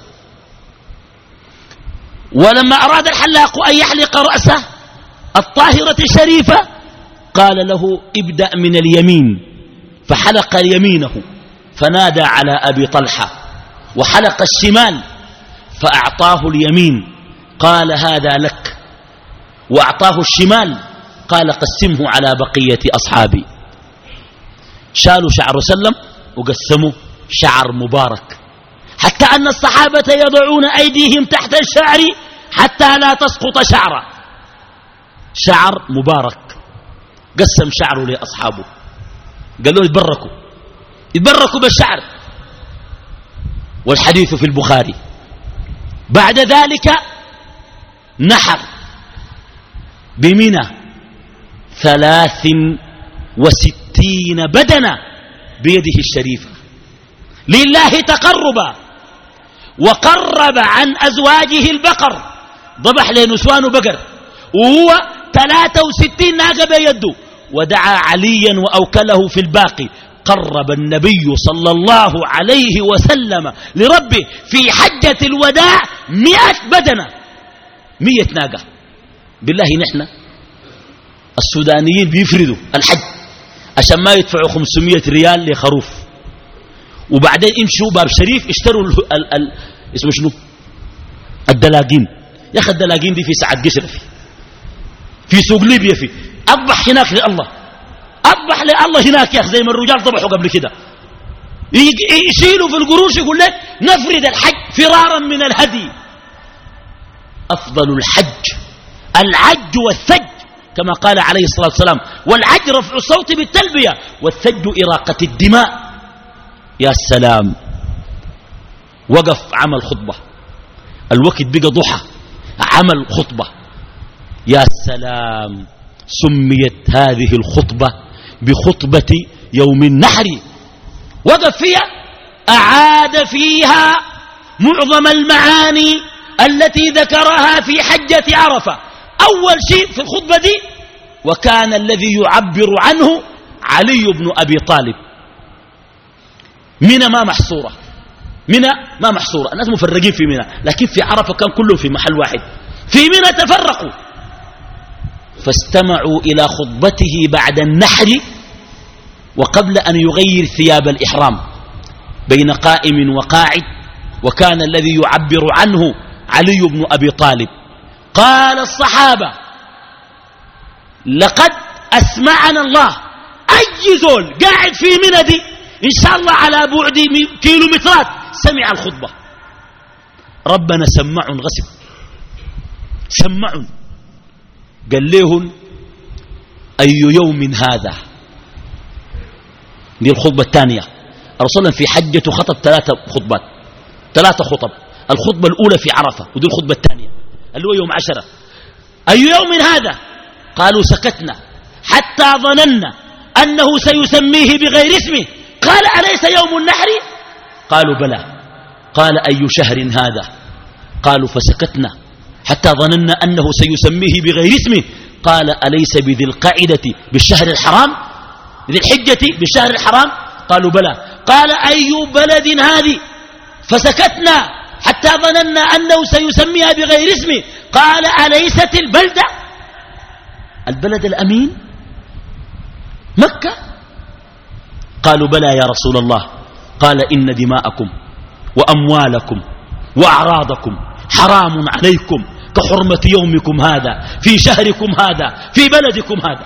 Speaker 1: ولما أراد الحلاق أن يحلق رأسه الطاهرة الشريفة قال له ابدأ من اليمين، فحلق يمينه فنادى على أبي طلحة، وحلق الشمال فأعطاه اليمين قال هذا لك، وأعطاه الشمال قال قسمه على بقية أصحابي. شالوا شعر سلم وقسموا شعر مبارك، حتى أن الصحابة يضعون أيديهم تحت الشعر حتى لا تسقط شعره. شعر مبارك قسم شعره لأصحابه، قال له يتبركوا بالشعر. والحديث في البخاري. بعد ذلك نحر بمنى 63 بدنة بيده الشريفة لله تقربا، وقرب عن أزواجه البقر، ضبح لنسوان بقر، وهو 63 ناقة بيده، ودعا عليا وأوكله في الباقي. قرب النبي صلى الله عليه وسلم لربه في حجة الوداع 100 بدنة، 100 ناقة. بالله نحن السودانيين بيفردوا الحج عشان ما يدفعوا 500 ريال لخروف، وبعدين يمشوا باب شريف اشتروا اسمه شنو الدلاقين. يا أخي الدلاقين دي في سعد قشر، في سوق ليبيا، في أضبح هناك لله، أضبح لله هناك يا أخي، زي ما الرجال ضبحوا قبل كده. يشيلوا في القروش يقول لك نفرد الحج فرارا من الهدي. أفضل العج والثج كما قال عليه الصلاة والسلام. والعج رفع الصوت بالتلبية، والثج إراقة الدماء. يا سلام، وقف عمل خطبة، الوقت بقى ضحى، عمل خطبة. يا سلام، سميت هذه الخطبة بخطبة يوم النحر. وقف فيها، أعاد فيها معظم المعاني التي ذكرها في حجة عرفة. أول شيء في الخطبة دي، وكان الذي يعبر عنه علي بن أبي طالب. منى ما محصورة، منى ما محصورة، الناس مفرقين في منى، لكن في عرفة كان كلهم في محل واحد. في منى تفرقوا، فاستمعوا إلى خطبته بعد النحر وقبل أن يغير ثياب الإحرام بين قائم وقاعد. وكان الذي يعبر عنه علي بن أبي طالب. قال الصحابة: لقد أسمعنا الله. أي زول قاعد في منى دي إن شاء الله على بعد كيلومترات سمع الخطبة. ربنا سمع غسب، سمع. قال لهم: أي يوم هذا؟ دي الخطبة الثانية. الرسول في حجته خطب 3 خطب. الخطبة الأولى في عرفة، ودي الخطبة الثانية اللي هو يوم 10. أي يوم هذا؟ قالوا: سكتنا حتى ظننا أنه سيسميه بغير اسمه. قال: أليس يوم النحر؟ قالوا: بلى. قال: أي شهر هذا؟ قالوا: فسكتنا حتى ظننا أنه سيسميه بغير اسمه. قال: أليس بذي القعدة بالشهر الحرام؟ ذي الحجة بالشهر الحرام؟ قالوا: بلى. قال: أي بلد هذه؟ فسكتنا حتى ظننا أنه سيسميها بغير اسمه. قال: أليست البلد الأمين مكة؟ قالوا: بلى يا رسول الله. قال: إن دماءكم وأموالكم وأعراضكم حرام عليكم كحرمة يومكم هذا في شهركم هذا في بلدكم هذا.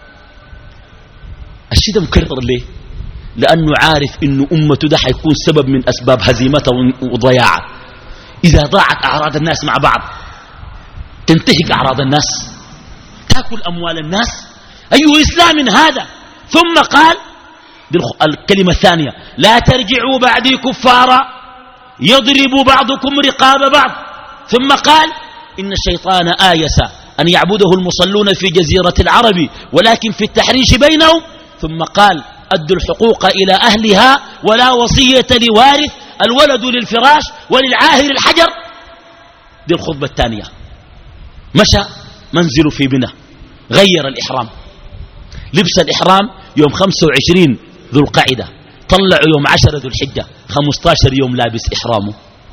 Speaker 1: الشيء ده مكرر ليه؟ لأنه عارف إنه أمته ده حيكون سبب من أسباب هزيمته وضياعه. إذا ضاعت أعراض الناس مع بعض، تنتهك أعراض الناس، تأكل أموال الناس، أي إسلام هذا؟ ثم قال الكلمة الثانية: لا ترجعوا بعدي كفارا يضرب بعضكم رقاب بعض. ثم قال: إن الشيطان آيس أن يعبده المصلون في جزيرة العرب ولكن في التحريش بينهم. ثم قال: أدوا الحقوق إلى أهلها ولا وصية لوارث، الولد للفراش وللعاهر الحجر. دي الخطبة الثانية. مشى منزل في منى، غير الإحرام، لبس الإحرام يوم 25 ذو القعدة، طلع يوم 10 ذو الحجة، 15 يوم لابس إحرامه،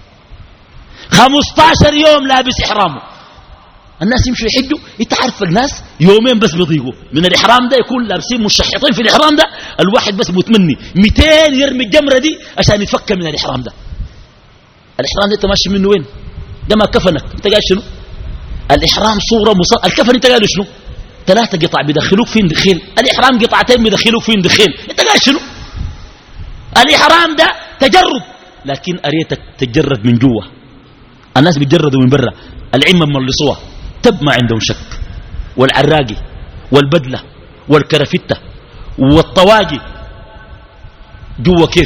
Speaker 1: 15 يوم لابس إحرامه. الناس يمشوا يحجوا، انت عارف الناس يومين بس بيضيقوا من الإحرام ده، يكون لابسين مشحطين في الإحرام ده، الواحد بس متمني 200 يرمي الجمرة دي عشان يتفك من الإحرام ده. الإحرام ده انت ماشي منه وين؟ ده ما كفنك، انت قاعد شنو؟ الإحرام صورة الكفن انت قاعد شنو؟ 3 قطع بيدخلوك فين دخيل، الإحرام قطعتين بيدخلوك فين دخيل، انت قاعد شنو؟ الإحرام ده تجرد، لكن أريتك تتجرد من جوا. الناس بيتجردوا من برا، العمة ملصوها تب ما عندهم شك، والعراقي والبدلة والكرفتة والطواقي جوا كيف؟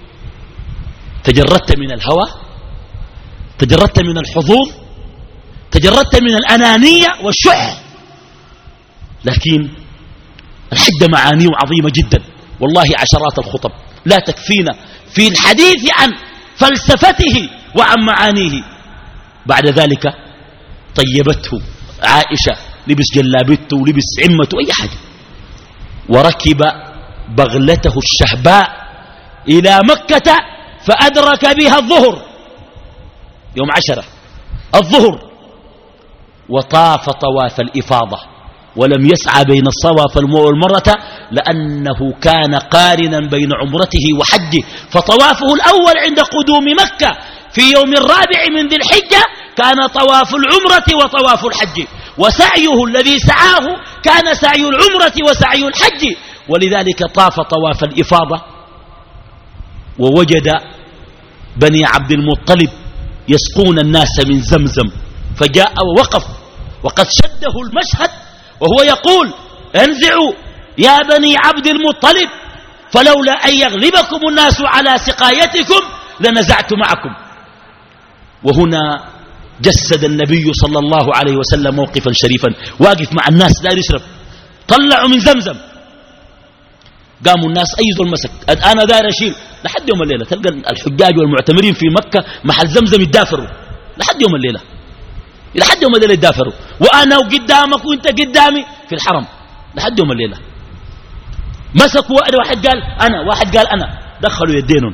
Speaker 1: تجردت من الهوى، تجردت من الحظوظ، تجردت من الأنانية والشح. لكن الحج معانيه عظيمة جدا، والله عشرات الخطب لا تكفينا في الحديث عن فلسفته وعن معانيه. بعد ذلك طيبته عائشة، لبس جلابته ولبس عمته أي حاجة، وركب بغلته الشهباء إلى مكة فأدرك بها الظهر يوم 10 الظهر، وطاف طواف الإفاضة ولم يسعى بين الصوى والمرة لأنه كان قارنا بين عمرته وحجه. فطوافه الأول عند قدوم مكة في يوم 4 من ذي الحجة كان طواف العمرة وطواف الحج، وسعيه الذي سعاه كان سعي العمرة وسعي الحج، ولذلك طاف طواف الإفاضة ووجد بني عبد المطلب يسقون الناس من زمزم، فجاء ووقف وقد شده المشهد وهو يقول: انزعوا يا بني عبد المطلب، فلولا أن يغلبكم الناس على سقايتكم لنزعت معكم. وهنا جسد النبي صلى الله عليه وسلم موقفا شريفا، واقف مع الناس لا يشرب، طلعوا من زمزم. قاموا الناس أيضا المسك، أنا داير أشيل. لحد يوم الليلة تلقى الحجاج والمعتمرين في مكة محل زمزم يدافروا لحد يوم الليلة، لحد يوم الليلة يدافروا، وأنا وقدامك وإنت قدامي في الحرم لحد يوم الليلة. مسكوا واحد قال أنا، واحد قال أنا، دخلوا يدينهم.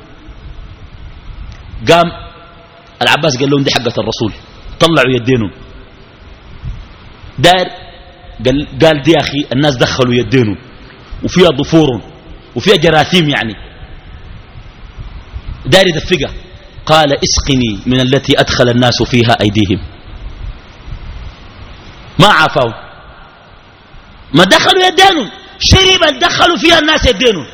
Speaker 1: قام العباس قال لهم: دي حقة الرسول، طلعوا يدينهم. دار قال: دي يا أخي الناس دخلوا يدينهم وفيها ضفور وفيها جراثيم، يعني دار يدفقها. قال: اسقني من التي أدخل الناس فيها أيديهم. ما عافوا، ما دخلوا يدينهم، شرب دخلوا فيها الناس يدينهم،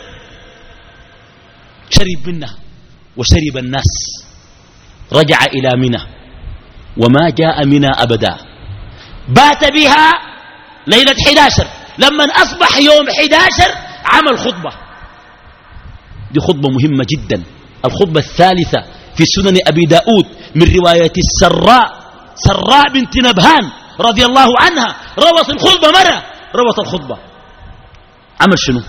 Speaker 1: شرب منها وشرب الناس. رجع إلى منى وما جاء منى أبدا، بات بها ليلة 11. لما أصبح يوم 11 عمل خطبة، دي خطبة مهمة جدا، الخطبة الثالثة في سنن أبي داود من رواية سراء بنت نبهان رضي الله عنها، روت الخطبة مرة، روت الخطبة. عمل شنو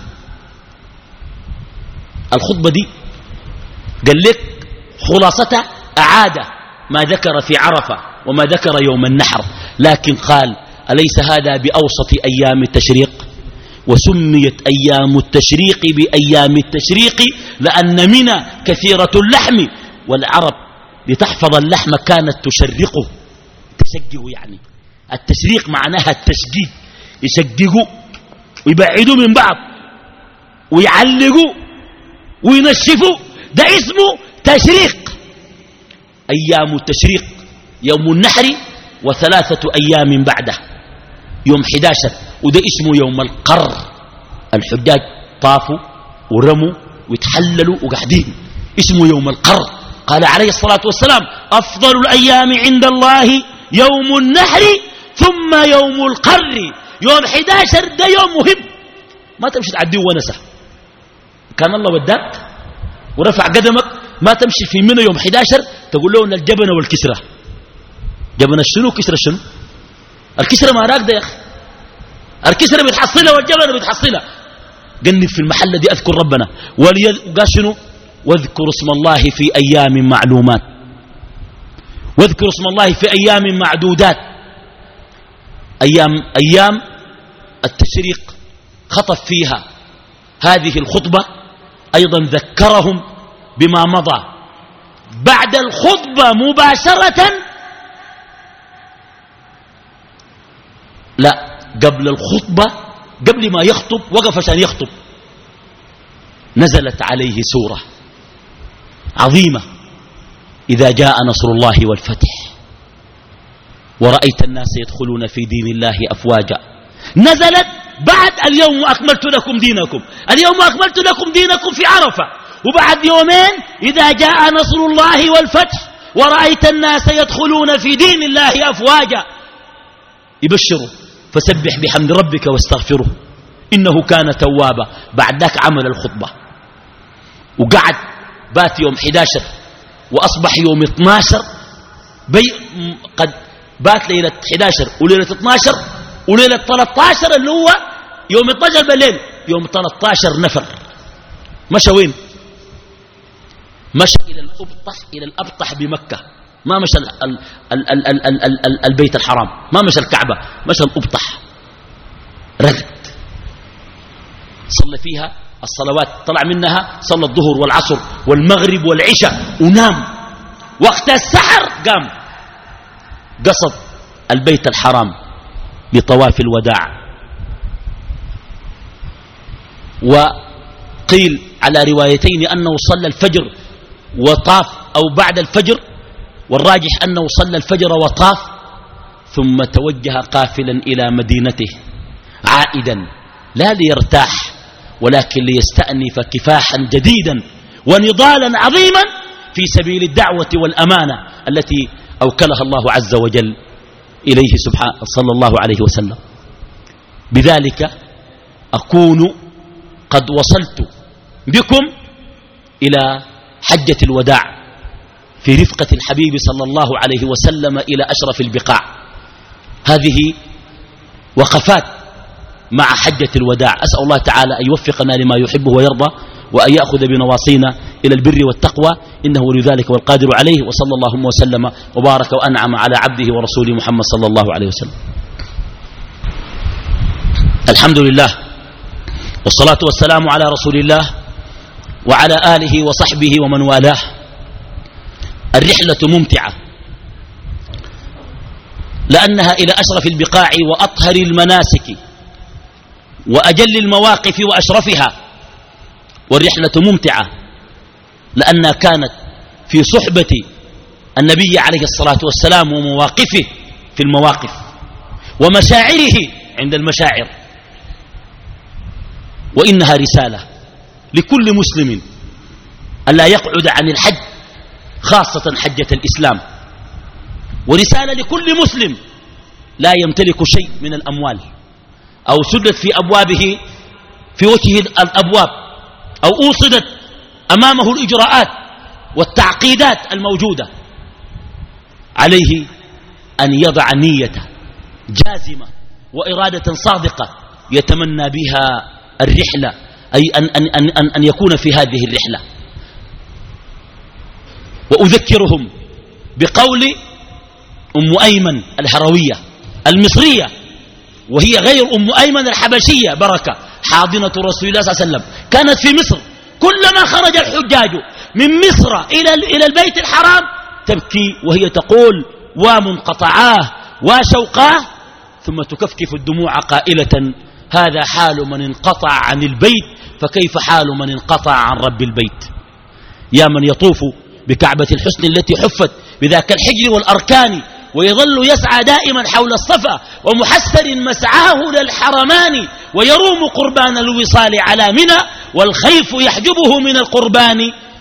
Speaker 1: الخطبة دي؟ قال لك خلاصتها أعاد ما ذكر في عرفة وما ذكر يوم النحر، لكن قال: أليس هذا بأوسط أيام التشريق؟ وسميت أيام التشريق بأيام التشريق لأن منى كثيرة اللحم، والعرب لتحفظ اللحم كانت تشرقه، تشقه، يعني التشريق معناها التشقيق، يشققوا ويبعدوا من بعض ويعلقوا وينشفوا، ده اسمه تشريق. أيام التشريق يوم النحر و3 أيام بعده يوم 11، وده اسمه يوم القر. الحجاج طافوا ورموا ويتحللوا وقاعدين، اسمه يوم القر. قال عليه الصلاة والسلام: أفضل الأيام عند الله يوم النحر ثم يوم القر. يوم 11 ده يوم مهم، ما تمشي تعديه ونسه. كان الله وداك ورفع قدمك، ما تمشي في منى يوم 11 تقول له الجبنة والكسرة. جبنة شنو كسرة شنو؟ الكسرة ما راكده يا أخي، الكسرة بتحصلها والجبنة بتحصلها. قنب في المحل دي أذكر ربنا، وقال شنو؟ واذكر اسم الله في أيام معلومات، واذكر اسم الله في أيام معدودات. أيام التشريق خطب فيها هذه الخطبة، أيضا ذكرهم بما مضى. بعد الخطبة مباشرة، لا قبل الخطبة، قبل ما يخطب وقف عشان يخطب، نزلت عليه سورة عظيمة: إذا جاء نصر الله والفتح ورأيت الناس يدخلون في دين الله أفواجا. نزلت بعد اليوم أكملت لكم دينكم، اليوم أكملت لكم دينكم في عرفة، وبعد يومين إذا جاء نصر الله والفتح ورأيت الناس يدخلون في دين الله أفواجا. يبشروا: فسبح بحمد ربك واستغفره إنه كان توابا. بعد ذاك عمل الخطبة وقعد، بات يوم 11 وأصبح يوم 12، قد بات ليلة 11 وليلة 12 وليلة 13 اللي هو يوم 12 بالليل. يوم 13 نفر، مشى وين؟ مشى إلى الأبطح بمكة، ما مشى البيت الحرام، ما مشى الكعبة، مشى الأبطح. رغد صلى فيها الصلوات، طلع منها صلى الظهر والعصر والمغرب والعشاء ونام. وقت السحر قام قصد البيت الحرام لطواف الوداع. وقيل على روايتين أنه صلى الفجر وطاف، أو بعد الفجر، والراجح أنه صلى الفجر وطاف، ثم توجه قافلا إلى مدينته عائدا لا ليرتاح ولكن ليستأنف كفاحا جديدا ونضالا عظيما في سبيل الدعوة والأمانة التي أوكلها الله عز وجل إليه سبحانه صلى الله عليه وسلم. بذلك أكون قد وصلت بكم إلى حجة الوداع في رفقة الحبيب صلى الله عليه وسلم إلى أشرف البقاع. هذه وقفات مع حجة الوداع. أسأل الله تعالى أن يوفقنا لما يحبه ويرضى، وأن يأخذ بنواصينا إلى البر والتقوى، إنه لذلك والقادر عليه. وصلى الله وسلم وبارك وأنعم على عبده ورسوله محمد صلى الله عليه وسلم. الحمد لله والصلاة والسلام على رسول الله وعلى آله وصحبه ومن والاه. الرحلة ممتعة لأنها إلى أشرف البقاع وأطهر المناسك وأجل المواقف وأشرفها. والرحلة ممتعة لأنها كانت في صحبة النبي عليه الصلاة والسلام ومواقفه في المواقف ومشاعره عند المشاعر. وإنها رسالة لكل مسلم ألا يقعد عن الحج، خاصة حجة الإسلام، ورسالة لكل مسلم لا يمتلك شيء من الأموال أو سدت في أبوابه في وجهه الأبواب أو أوصدت أمامه الإجراءات والتعقيدات الموجودة. عليه أن يضع نية جازمة وإرادة صادقة يتمنى بها الرحلة، أي أن يكون في هذه الرحلة. وأذكرهم بقول أم أيمن الهروية المصرية، وهي غير أم أيمن الحبشية بركة حاضنة رسول الله صلى الله عليه وسلم، كانت في مصر. كلما خرج الحجاج من مصر إلى البيت الحرام تبكي وهي تقول ومنقطعاه وشوقاه، ثم تكفكف الدموع قائلة هذا حال من انقطع عن البيت، فكيف حال من انقطع عن رب البيت. يا من يطوف بكعبة الحسن التي حفت بذاك الحجر والأركان، ويظل يسعى دائما حول الصفا ومحسر مسعاه للحرمان، ويروم قربان الوصال على منى والخيف يحجبه من القربان،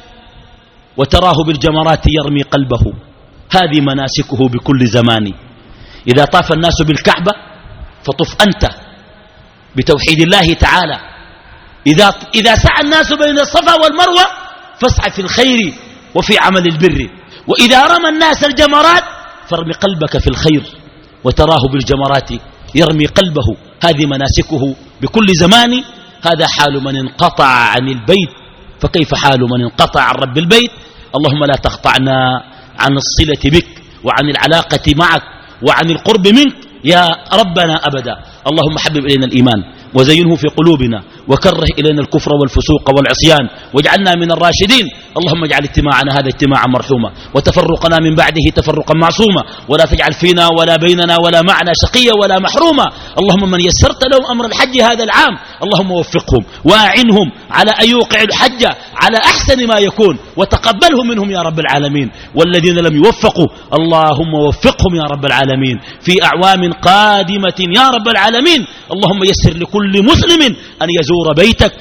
Speaker 1: وتراه بالجمرات يرمي قلبه. هذه مناسكه بكل زمان. إذا طاف الناس بالكعبة فطف أنت بتوحيد الله تعالى. إذا سعى الناس بين الصفا والمروة فاسعى في الخير وفي عمل البر. وإذا رمى الناس الجمرات فارمي قلبك في الخير، وتراه بالجمرات يرمي قلبه. هذه مناسكه بكل زمان. هذا حال من انقطع عن البيت، فكيف حال من انقطع عن رب البيت. اللهم لا تقطعنا عن الصلة بك وعن العلاقة معك وعن القرب منك يا ربنا أبدا. اللهم حبب إلينا الإيمان وزينه في قلوبنا، وكره إلينا الكفر والفسوق والعصيان، واجعلنا من الراشدين. اللهم اجعل اجتماعنا هذا اجتماعا مرحوما، وتفرقنا من بعده تفرقا معصوما، ولا تجعل فينا ولا بيننا ولا معنا شقيا ولا محروما. اللهم من يسرت لهم أمر الحج هذا العام اللهم وفقهم وأعنهم على أن يوقعوا الحج على أحسن ما يكون، وتقبله منهم يا رب العالمين. والذين لم يوفقوا اللهم وفقهم يا رب العالمين في أعوام قادمة يا رب العالمين. اللهم يسر لكل مسلم أن يزور بيتك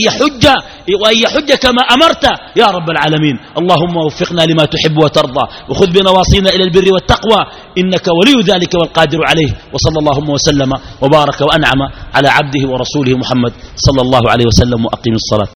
Speaker 1: وأن يحج كما أمرت يا رب العالمين. اللهم وفقنا لما تحب وترضى، وخذ بنواصينا إلى البر والتقوى، إنك ولي ذلك والقادر عليه. وصلى اللهم وسلم وبارك وأنعم على عبده ورسوله محمد صلى الله عليه وسلم. وأقيم الصلاة.